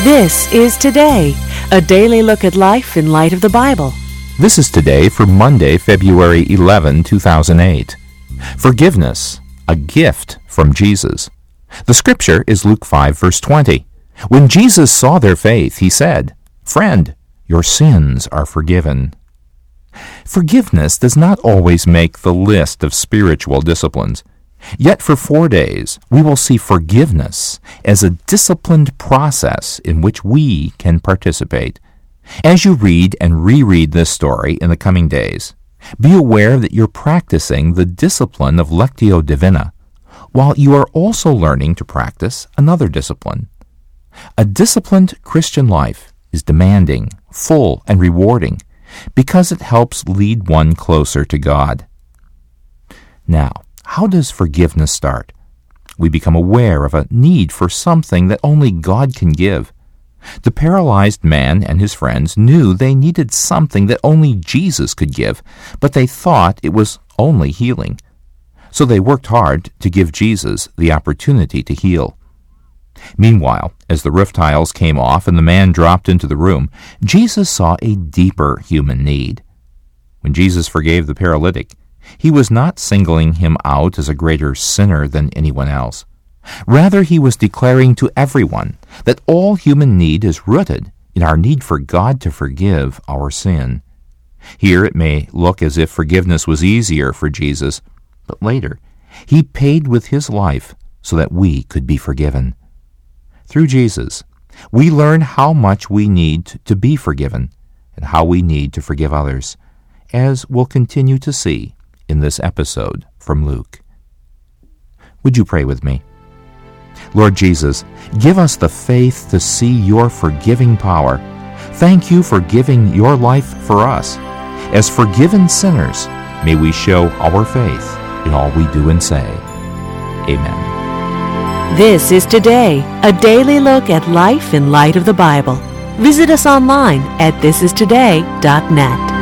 This is Today, a daily look at life in light of the Bible. This is Today for Monday, February 11, 2008. Forgiveness, a gift from Jesus. The scripture is Luke 5, verse 20. When Jesus saw their faith, he said, "Friend, your sins are forgiven." Forgiveness does not always make the list of spiritual disciplines. Yet for 4 days, we will see forgiveness as a disciplined process in which we can participate. As you read and reread this story in the coming days, be aware that you're practicing the discipline of Lectio Divina, while you are also learning to practice another discipline. A disciplined Christian life is demanding, full, and rewarding because it helps lead one closer to God. Now, how does forgiveness start? We become aware of a need for something that only God can give. The paralyzed man and his friends knew they needed something that only Jesus could give, but they thought it was only healing. So they worked hard to give Jesus the opportunity to heal. Meanwhile, as the roof tiles came off and the man dropped into the room, Jesus saw a deeper human need. When Jesus forgave the paralytic, he was not singling him out as a greater sinner than anyone else. Rather, he was declaring to everyone that all human need is rooted in our need for God to forgive our sin. Here it may look as if forgiveness was easier for Jesus, but later, he paid with his life so that we could be forgiven. Through Jesus, we learn how much we need to be forgiven and how we need to forgive others, as we'll continue to see in this episode from Luke. Would you pray with me? Lord Jesus, give us the faith to see your forgiving power. Thank you for giving your life for us. As forgiven sinners, may we show our faith in all we do and say. Amen. This is Today, a daily look at life in light of the Bible. Visit us online at thisistoday.net.